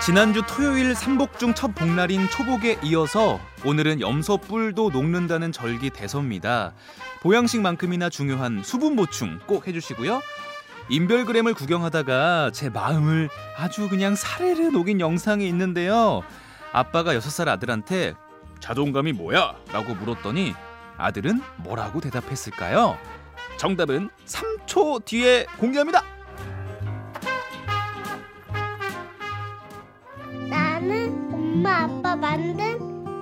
지난주 토요일 삼복 중 첫 복날인 초복에 이어서 오늘은 염소 뿔도 녹는다는 절기 대서입니다. 보양식만큼이나 중요한 수분 보충 꼭 해주시고요. 인별그램을 구경하다가 제 마음을 아주 그냥 사르르 녹인 영상이 있는데요. 아빠가 6살 아들한테 자존감이 뭐야? 라고 물었더니 아들은 뭐라고 대답했을까요? 정답은 3초 뒤에 공개합니다. 나는 엄마 아빠 만든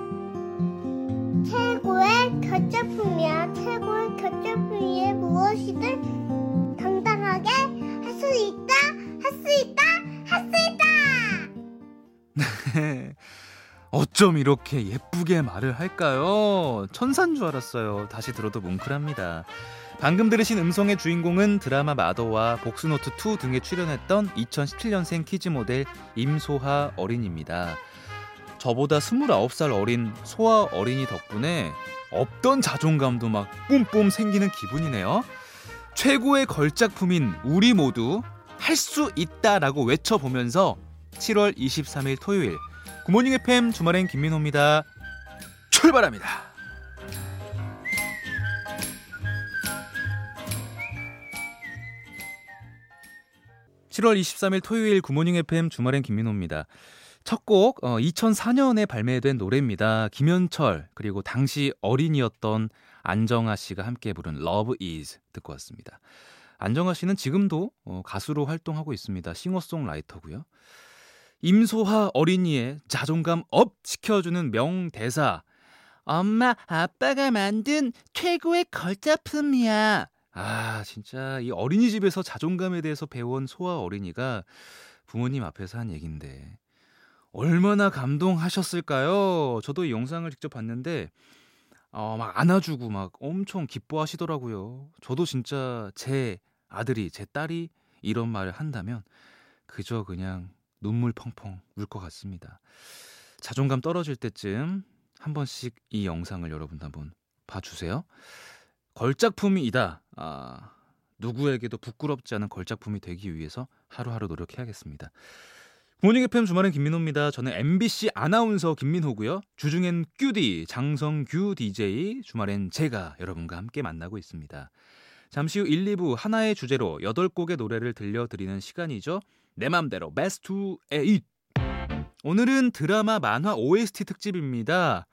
최고의 결제품이야. 최고의 결제품이 무엇이든 당당하게 할 수 있다. 할 수 있다. 할 수 있다. 어쩜 이렇게 예쁘게 말을 할까요? 천사인 줄 알았어요. 다시 들어도 뭉클합니다. 방금 들으신 음성의 주인공은 드라마 마더와 복수노트2 등에 출연했던 2017년생 키즈 모델 임소하 어린입니다. 저보다 29살 어린 소아 어린이 덕분에 없던 자존감도 막 뿜뿜 생기는 기분이네요. 최고의 걸작품인 우리 모두 할 수 있다라고 외쳐보면서 7월 23일 토요일 굿모닝 FM 주말엔 김민호입니다. 출발합니다. (7월 23일) 토요일 굿모닝 FM 주말엔 김민호입니다. 첫 곡 2004년에 발매된 노래입니다. 김현철 그리고 당시 어린이였던 안정아 씨가 함께 부른 Love Is 듣고 왔습니다. 안정아 씨는 지금도 가수로 활동하고 있습니다. 싱어송라이터고요. 임소하 어린이의 자존감 업 시켜주는 명대사. 엄마 아빠가 만든 최고의 걸작품이야. 아 진짜 이 어린이집에서 자존감에 대해서 배운 소아 어린이가 부모님 앞에서 한 얘긴데 얼마나 감동하셨을까요? 저도 이 영상을 직접 봤는데 막 안아주고 막 엄청 기뻐하시더라고요. 저도 진짜 제 아들이 제 딸이 이런 말을 한다면 그저 그냥 눈물 펑펑 울 것 같습니다. 자존감 떨어질 때쯤 한 번씩 이 영상을 여러분 한번 봐주세요. 걸작품이다. 누구에게도 부끄럽지 않은 걸작품이 되기 위해서 하루하루 노력해야겠습니다. 굿모닝 FM 주말엔 김민호입니다. 저는 MBC 아나운서 김민호고요. 주중엔 큐디 장성규 DJ, 주말엔 제가 여러분과 함께 만나고 있습니다. 잠시 후 1, 2부 하나의 주제로 8곡의 노래를 들려드리는 시간이죠. 내 맘대로 베스트 8. 오늘은 드라마 만화 OST 특집입니다.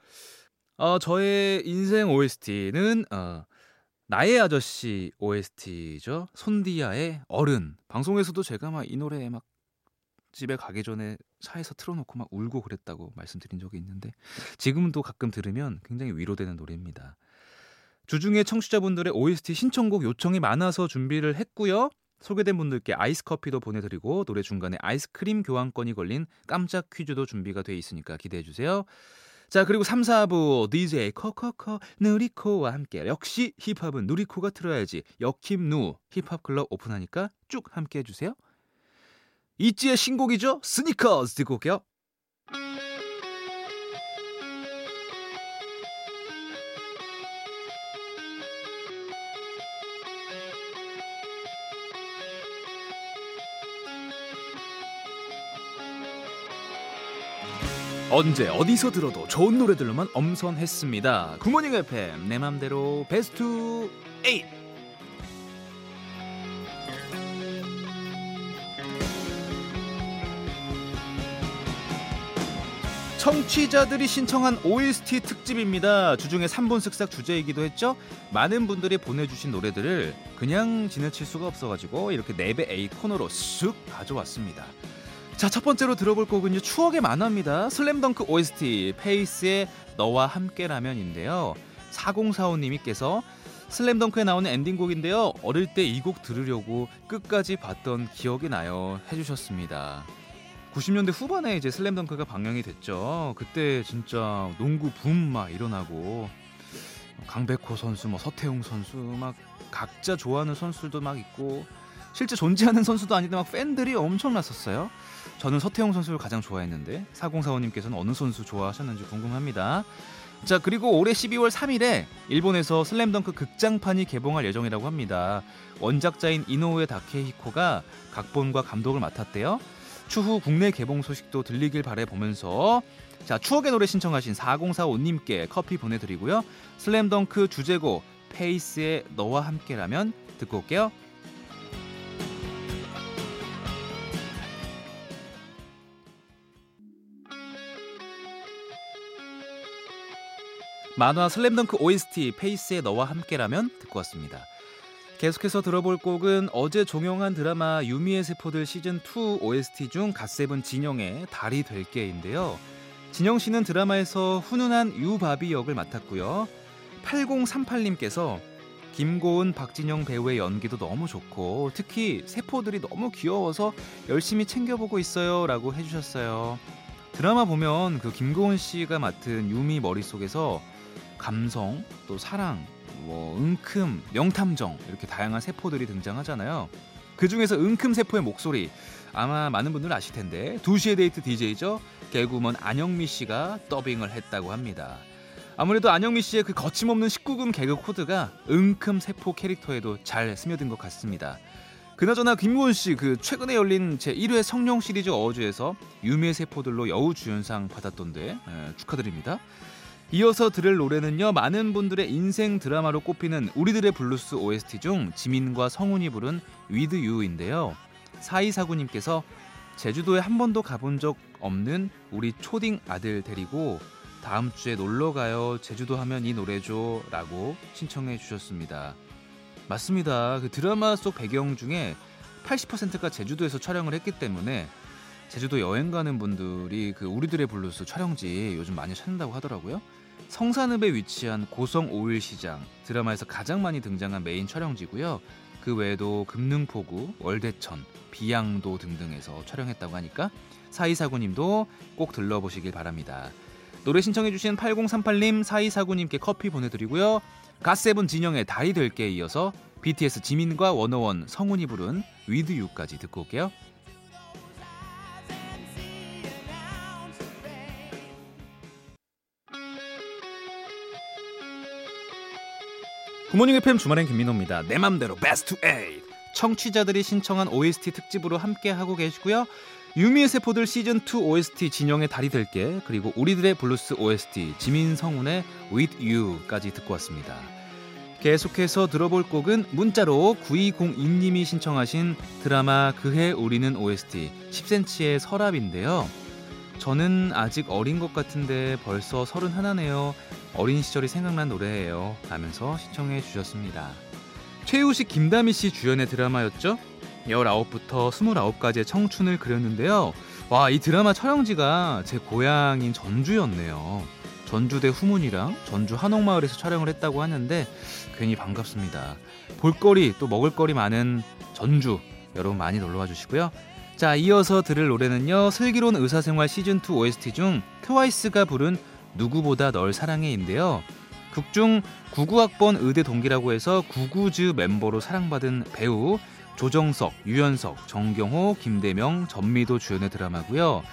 저의 인생 OST는 나의 아저씨 OST죠. 손디아의 어른. 방송에서도 제가 막 이 노래 막 집에 가기 전에 차에서 틀어놓고 막 울고 그랬다고 말씀드린 적이 있는데 지금도 가끔 들으면 굉장히 위로되는 노래입니다. 주중에 청취자분들의 OST 신청곡 요청이 많아서 준비를 했고요. 소개된 분들께 아이스커피도 보내드리고 노래 중간에 아이스크림 교환권이 걸린 깜짝 퀴즈도 준비가 돼 있으니까 기대해주세요. 자 그리고 3, 4부 DJ 코코코 누리코와 함께 역시 힙합은 누리코가 틀어야지 역힙누 힙합클럽 오픈하니까 쭉 함께 해주세요. 이지의 신곡이죠. 스니커즈 듣고 올게요. 언제 어디서 들어도 좋은 노래들로만 엄선했습니다. 굿모닝 FM 내 맘대로 베스트 8. 청취자들이 신청한 OST 특집입니다. 주중에 3분 쓱싹 주제이기도 했죠. 많은 분들이 보내주신 노래들을 그냥 지나칠 수가 없어가지고 이렇게 4배 A 코너로 쓱 가져왔습니다. 자, 첫 번째로 들어볼 곡은요, 추억의 만화입니다. 슬램덩크 OST 페이스의 너와 함께라면인데요. 4045님께서 슬램덩크에 나오는 엔딩곡인데요, 어릴 때 이 곡 들으려고 끝까지 봤던 기억이 나요 해주셨습니다. 90년대 후반에 이제 슬램덩크가 방영이 됐죠. 그때 진짜 농구 붐 막 일어나고 강백호 선수, 뭐 서태웅 선수 막 각자 좋아하는 선수들도 막 있고 실제 존재하는 선수도 아닌데 막 팬들이 엄청났었어요. 저는 서태웅 선수를 가장 좋아했는데 4045님께서는 어느 선수 좋아하셨는지 궁금합니다. 자, 그리고 올해 12월 3일에 일본에서 슬램덩크 극장판이 개봉할 예정이라고 합니다. 원작자인 이노우에 다케히코가 각본과 감독을 맡았대요. 추후 국내 개봉 소식도 들리길 바라보면서 자, 추억의 노래 신청하신 4045님께 커피 보내드리고요. 슬램덩크 주제곡 페이스의 너와 함께라면 듣고 올게요. 만화 슬램덩크 OST 페이스의 너와 함께라면 듣고 왔습니다. 계속해서 들어볼 곡은 어제 종영한 드라마 유미의 세포들 시즌2 OST 중 갓세븐 진영의 달이 될게인데요. 진영씨는 드라마에서 훈훈한 유바비 역을 맡았고요. 8038님께서 김고은, 박진영 배우의 연기도 너무 좋고 특히 세포들이 너무 귀여워서 열심히 챙겨보고 있어요 라고 해주셨어요. 드라마 보면 그 김고은 씨가 맡은 유미 머릿속에서 감성, 또 사랑, 은큼, 명탐정 이렇게 다양한 세포들이 등장하잖아요. 그 중에서 은큼 세포의 목소리 아마 많은 분들 아실 텐데 2시의 데이트 DJ죠. 개그우먼 안영미 씨가 더빙을 했다고 합니다. 아무래도 안영미 씨의 그 거침없는 19금 개그 코드가 은큼 세포 캐릭터에도 잘 스며든 것 같습니다. 그나저나 김고은 씨 그 최근에 열린 제1회 성룡 시리즈 어워즈에서 유미의 세포들로 여우주연상 받았던데 축하드립니다. 이어서 들을 노래는요, 많은 분들의 인생 드라마로 꼽히는 우리들의 블루스 OST 중 지민과 성훈이 부른 With You인데요. 4249님께서 제주도에 한 번도 가본 적 없는 우리 초딩 아들 데리고 다음 주에 놀러가요. 제주도 하면 이 노래죠 라고 신청해 주셨습니다. 맞습니다. 그 드라마 속 배경 중에 80%가 제주도에서 촬영을 했기 때문에 제주도 여행 가는 분들이 그 우리들의 블루스 촬영지 요즘 많이 찾는다고 하더라고요. 성산읍에 위치한 고성 오일시장, 드라마에서 가장 많이 등장한 메인 촬영지고요. 그 외에도 금능포구, 월대천, 비양도 등등에서 촬영했다고 하니까 4249님도 꼭 들러보시길 바랍니다. 노래 신청해주신 8038님, 4249님께 커피 보내드리고요. 갓세븐 진영의 달이 될게 이어서 BTS 지민과 워너원, 성훈이 부른 With You까지 듣고 올게요. 굿모닝 FM 주말엔 김민호입니다. 내 맘대로 베스트 8 청취자들이 신청한 OST 특집으로 함께하고 계시고요. 유미의 세포들 시즌2 OST 진영의 달이 될게, 그리고 우리들의 블루스 OST 지민 성훈의 With You까지 듣고 왔습니다. 계속해서 들어볼 곡은 문자로 9202님이 신청하신 드라마 그해 우리는 OST 10cm의 서랍인데요. 저는 아직 어린 것 같은데 벌써 31네요. 어린 시절이 생각난 노래예요 하면서 신청해 주셨습니다. 최우식, 김다미씨 주연의 드라마였죠. 19부터 29까지의 청춘을 그렸는데요. 와, 이 드라마 촬영지가 제 고향인 전주였네요. 전주대 후문이랑 전주 한옥마을에서 촬영을 했다고 하는데 괜히 반갑습니다. 볼거리 또 먹을거리 많은 전주, 여러분 많이 놀러와 주시고요. 자, 이어서 들을 노래는요, 슬기로운 의사생활 시즌2 OST 중 트와이스가 부른 누구보다 널 사랑해인데요. 극중 99학번 의대 동기라고 해서 구구즈 멤버로 사랑받은 배우 조정석, 유연석, 정경호, 김대명, 전미도 주연의 드라마고요.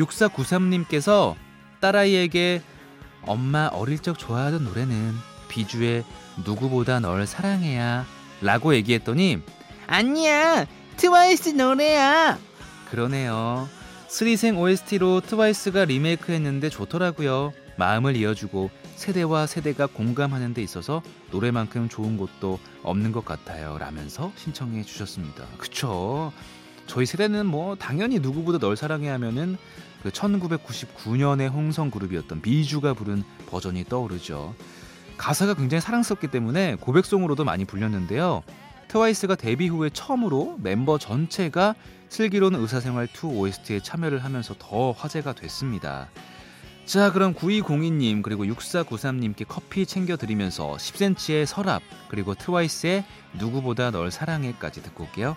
6493님께서 딸아이에게 엄마 어릴 적 좋아하던 노래는 비주의 누구보다 널 사랑해야 라고 얘기했더니 아니야, 트와이스 노래야. 그러네요. 스리생 OST로 트와이스가 리메이크했는데 좋더라고요. 마음을 이어주고 세대와 세대가 공감하는 데 있어서 노래만큼 좋은 곳도 없는 것 같아요 라면서 신청해 주셨습니다. 그쵸, 저희 세대는 뭐 당연히 누구보다 널 사랑해 하면은 그 1999년의 홍성 그룹이었던 비주가 부른 버전이 떠오르죠. 가사가 굉장히 사랑스럽기 때문에 고백송으로도 많이 불렸는데요. 트와이스가 데뷔 후에 처음으로 멤버 전체가 슬기로운 의사생활 2 OST에 참여를 하면서 더 화제가 됐습니다. 자, 그럼 9202님 그리고 6493님께 커피 챙겨드리면서 10cm의 서랍, 그리고 트와이스의 누구보다 널 사랑해까지 듣고 올게요.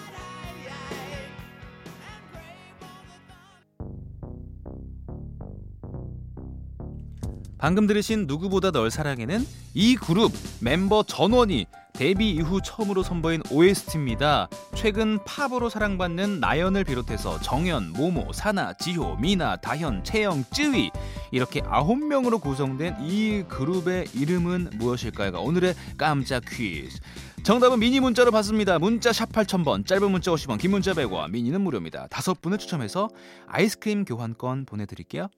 방금 들으신 누구보다 널 사랑해는 이 그룹 멤버 전원이 데뷔 이후 처음으로 선보인 OST입니다. 최근 팝으로 사랑받는 나연을 비롯해서 정연, 모모, 사나, 지효, 미나, 다현, 채영, 쯔위 이렇게 9명으로 구성된 이 그룹의 이름은 무엇일까요가 오늘의 깜짝 퀴즈. 정답은 미니 문자로 받습니다. 문자 샵 8000번, 짧은 문자 50원, 긴 문자 100원, 미니는 무료입니다. 5분을 추첨해서 아이스크림 교환권 보내드릴게요.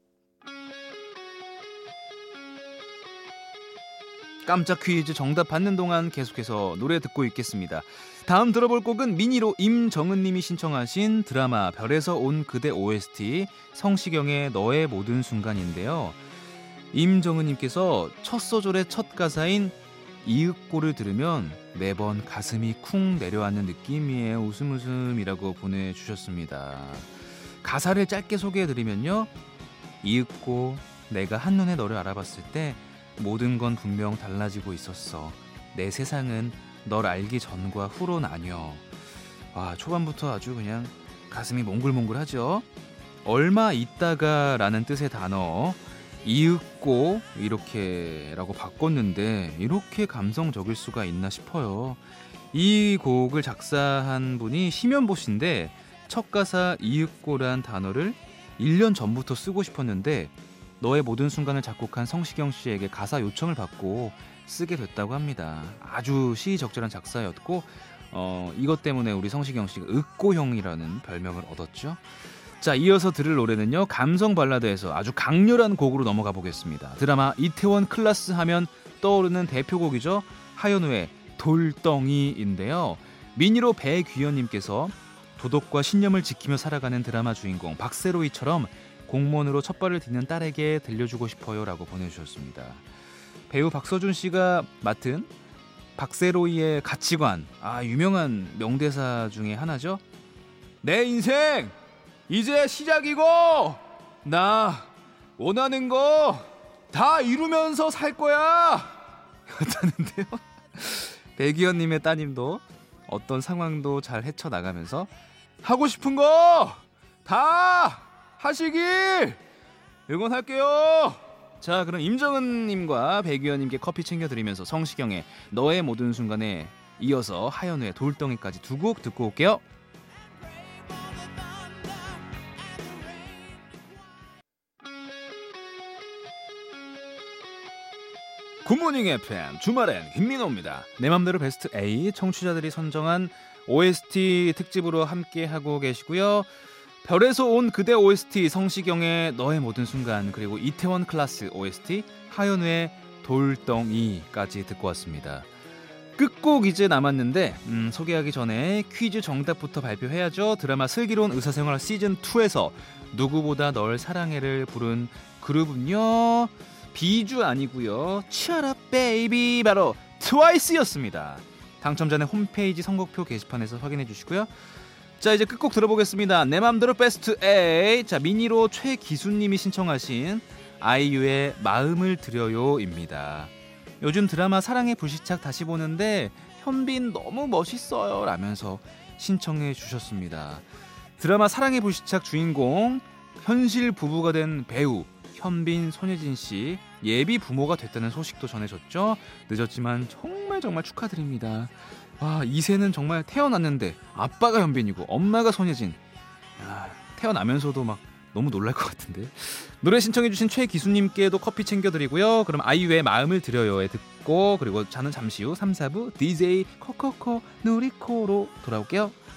깜짝 퀴즈 정답 받는 동안 계속해서 노래 듣고 있겠습니다. 다음 들어볼 곡은 미니로 임정은님이 신청하신 드라마 별에서 온 그대 OST 성시경의 너의 모든 순간인데요. 임정은님께서 첫 소절의 첫 가사인 이윽고를 들으면 매번 가슴이 쿵 내려앉는 느낌이에요. 웃음 웃음이라고 보내주셨습니다. 가사를 짧게 소개해드리면요. 이윽고 내가 한눈에 너를 알아봤을 때 모든 건 분명 달라지고 있었어. 내 세상은 널 알기 전과 후로 나뉘어. 초반부터 아주 그냥 가슴이 몽글몽글하죠. 얼마 있다가 라는 뜻의 단어 이윽고 이렇게라고 바꿨는데 이렇게 감성적일 수가 있나 싶어요. 이 곡을 작사한 분이 심연보 씨인데 첫 가사 이윽고란 단어를 1년 전부터 쓰고 싶었는데 너의 모든 순간을 작곡한 성시경 씨에게 가사 요청을 받고 쓰게 됐다고 합니다. 아주 시의적절한 작사였고 이것 때문에 우리 성시경 씨가 윽고형이라는 별명을 얻었죠. 자, 이어서 들을 노래는요. 감성 발라드에서 아주 강렬한 곡으로 넘어가 보겠습니다. 드라마 이태원 클라스 하면 떠오르는 대표곡이죠. 하현우의 돌덩이인데요. 미니로 배귀현님께서 도덕과 신념을 지키며 살아가는 드라마 주인공 박세로이처럼 공무원으로 첫 발을 딛는 딸에게 들려주고 싶어요 라고 보내주셨습니다. 배우 박서준 씨가 맡은 박세로이의 가치관, 유명한 명대사 중에 하나죠. 내 인생 이제 시작이고 나 원하는 거 다 이루면서 살 거야 였다는데요. 배기현님의 따님도 어떤 상황도 잘 헤쳐나가면서 하고 싶은 거 다 하시길 응원할게요. 자, 그럼 임정은님과 배규현님께 커피 챙겨드리면서 성시경의 너의 모든 순간에 이어서 하현우의 돌덩이까지 두 곡 듣고 올게요. 굿모닝 FM 주말엔 김민호입니다. 내 맘대로 베스트 A 청취자들이 선정한 OST 특집으로 함께하고 계시고요. 별에서 온 그대 OST 성시경의 너의 모든 순간, 그리고 이태원 클라스 OST 하현우의 돌덩이까지 듣고 왔습니다. 끝곡 이제 남았는데 소개하기 전에 퀴즈 정답부터 발표해야죠. 드라마 슬기로운 의사생활 시즌2에서 누구보다 널 사랑해를 부른 그룹은요, 비주 아니고요, 치아라 베이비, 바로 트와이스였습니다. 당첨자는 홈페이지 선곡표 게시판에서 확인해 주시고요. 자, 이제 끝곡 들어보겠습니다. 내 맘대로 베스트 A. 자, 미니로 최기수님이 신청하신 아이유의 마음을 드려요입니다. 요즘 드라마 사랑의 불시착 다시 보는데 현빈 너무 멋있어요 라면서 신청해 주셨습니다. 드라마 사랑의 불시착 주인공 현실 부부가 된 배우 현빈, 손예진 씨 예비 부모가 됐다는 소식도 전해졌죠. 늦었지만 정말 축하드립니다. 이세는 정말 태어났는데 아빠가 현빈이고 엄마가 손예진. 태어나면서도 막 너무 놀랄 것 같은데. 노래 신청해주신 최기수님께도 커피 챙겨드리고요. 그럼 아이유의 마음을 드려요에 듣고, 그리고 저는 잠시 후 3, 4부 DJ 코코코 누리코로 돌아올게요.